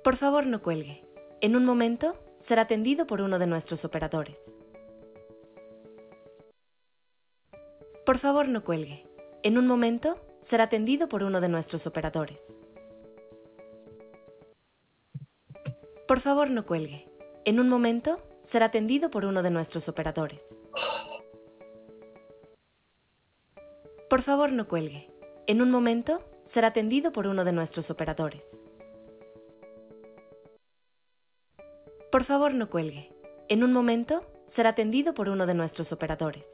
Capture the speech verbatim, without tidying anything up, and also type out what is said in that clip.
Por favor, no cuelgue. En un momento será atendido por uno de nuestros operadores. Por favor, no cuelgue. En un momento será atendido por uno de nuestros operadores. Por favor, no cuelgue. En un momento será atendido por uno de nuestros operadores. Por favor, no cuelgue. En un momento será atendido por uno de nuestros operadores. Por favor, no cuelgue. En un momento será atendido por uno de nuestros operadores.